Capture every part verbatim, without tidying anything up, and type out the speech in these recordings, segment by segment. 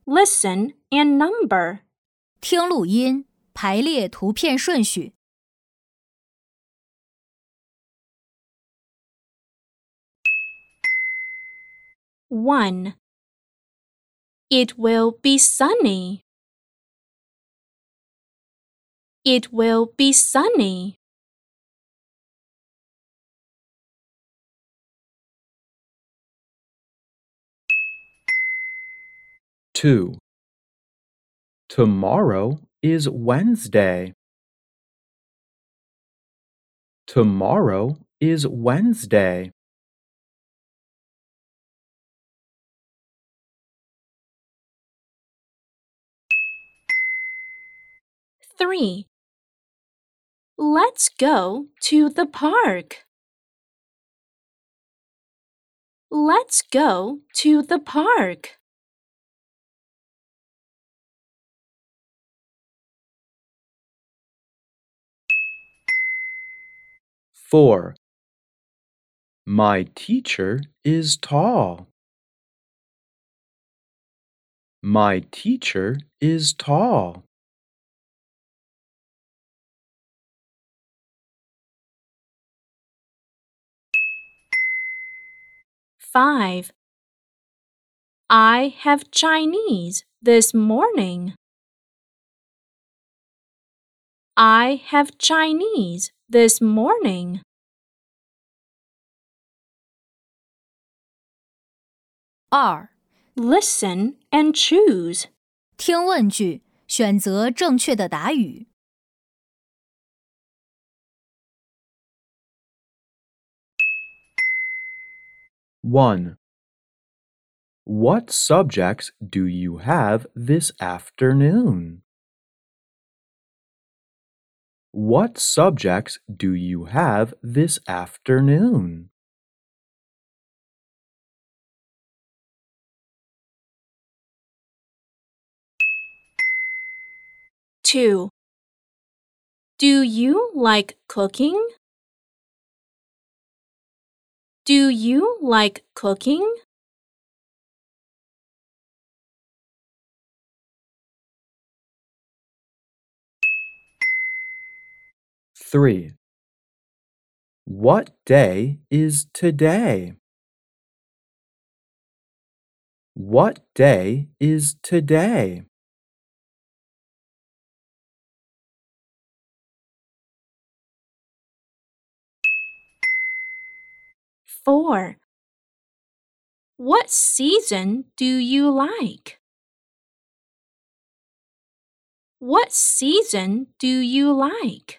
listen, and number. 听录音，排列图片顺序。 one. It will be sunny. It will be sunny. two. Tomorrow is Wednesday. Tomorrow is Wednesday. three. Let's go to the park. Let's go to the park. four. My teacher is tall. My teacher is tall. five. I have Chinese this morning. I have Chinese this morning. 二， Listen and choose. 听问句，选择正确的答语。 one. What subjects do you have this afternoon? What subjects do you have this afternoon? two. Do you like cooking? Do you like cooking? three. What day is today? What day is today? four. What season do you like? What season do you like?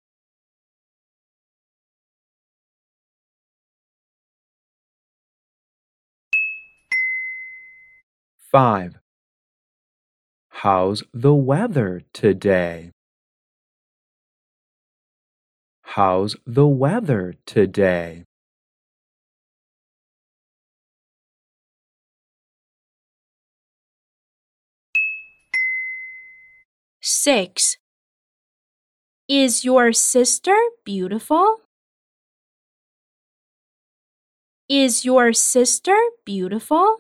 five. How's the weather today? How's the weather today? six. Is your sister beautiful? Is your sister beautiful?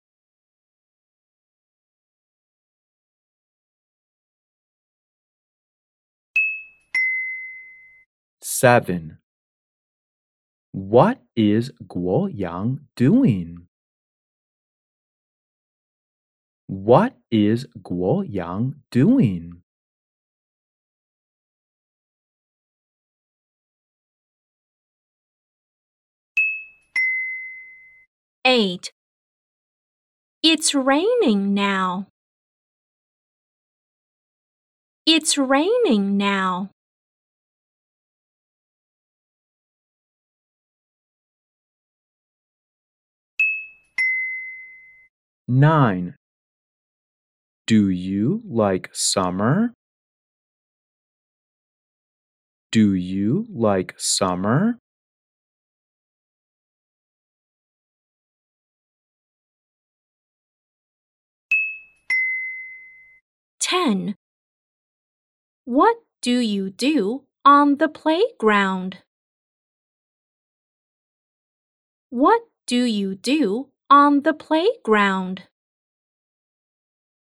seven. What is Guoyang doing? What is Guoyang doing? eight. It's raining now. It's raining now. nine. Do you like summer? Do you like summer? ten. What do you do on the playground? What do you do on the playground?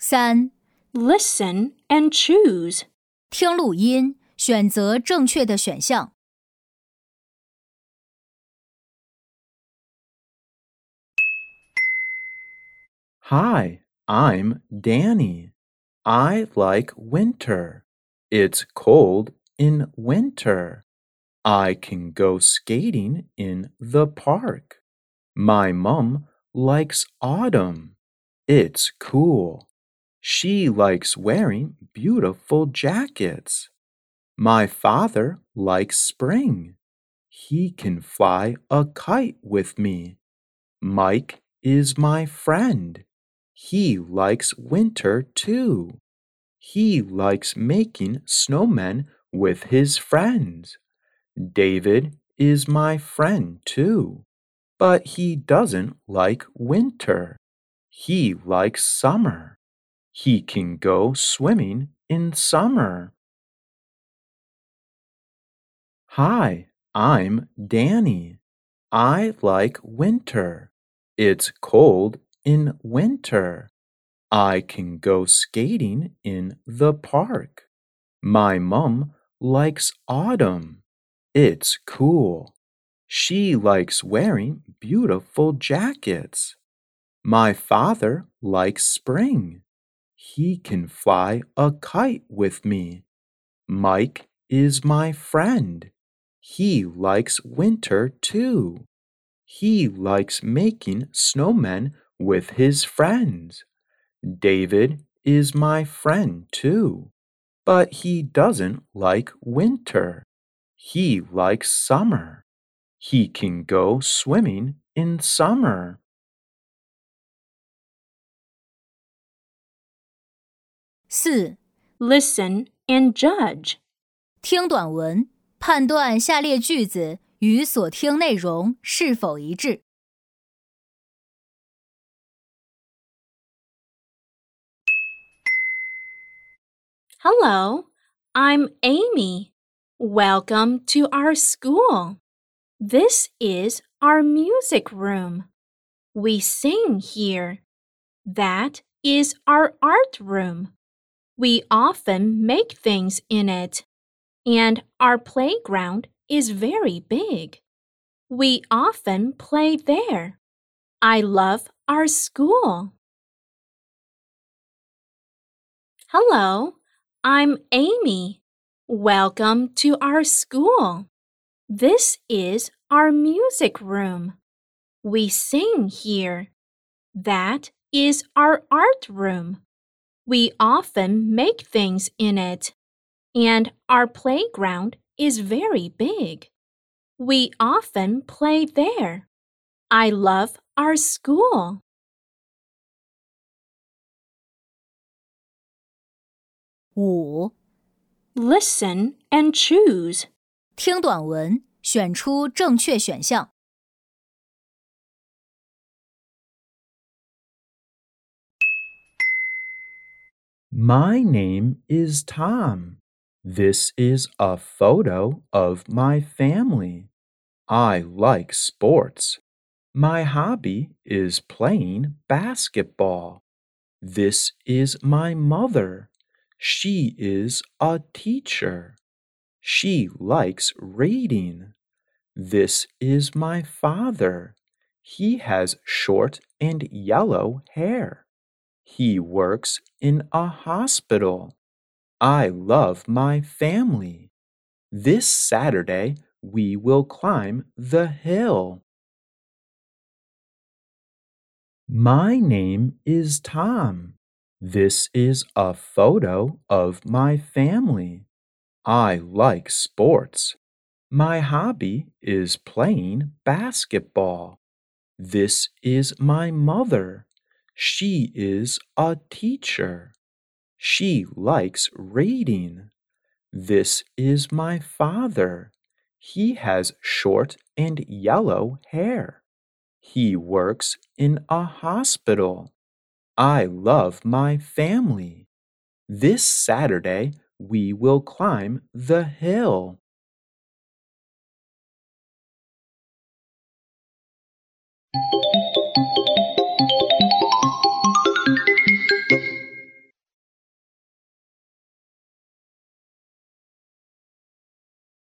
三、 Listen and choose. 听录音，选择正确的选项。 Hi, I'm Danny. I like winter. It's cold in winter. I can go skating in the park. My mom likes autumn. It's cool. She likes wearing beautiful jackets. My father likes spring. He can fly a kite with me. Mike is my friend. He likes winter too. He likes making snowmen with his friends. David is my friend too, but he doesn't like winter. He likes summer. He can go swimming in summer. Hi, I'm Danny. I like winter. It's cold in winter. I can go skating in the park. My mom likes autumn. It's cool. She likes wearing beautiful jackets. My father likes spring. He can fly a kite with me. Mike is my friend. He likes winter too. He likes making snowmen with his friends. David is my friend too, but he doesn't like winter. He likes summer. He can go swimming in summer. 四、 Listen and judge. 听短文，判断下列句子与所听内容是否一致。 Hello, I'm Amy. Welcome to our school. This is our music room. We sing here. That is our art room. We often make things in it. And our playground is very big. We often play there. I love our school. Hello, I'm Amy. Welcome to our school. This is our music room. We sing here. That is our art room. We often make things in it. And our playground is very big. We often play there. I love our school. 五、 Listen and choose. 听短文，选出正确选项。 My name is Tom. This is a photo of my family. I like sports. My hobby is playing basketball. This is my mother. She is a teacher. She likes reading. This is my father. He has short and yellow hair. He works in a hospital. I love my family. This Saturday, we will climb the hill. My name is Tom. This is a photo of my family. I like sports. My hobby is playing basketball. This is my mother. She is a teacher. She likes reading. This is my father. He has short and yellow hair. He works in a hospital. I love my family. This Saturday, we will climb the hill.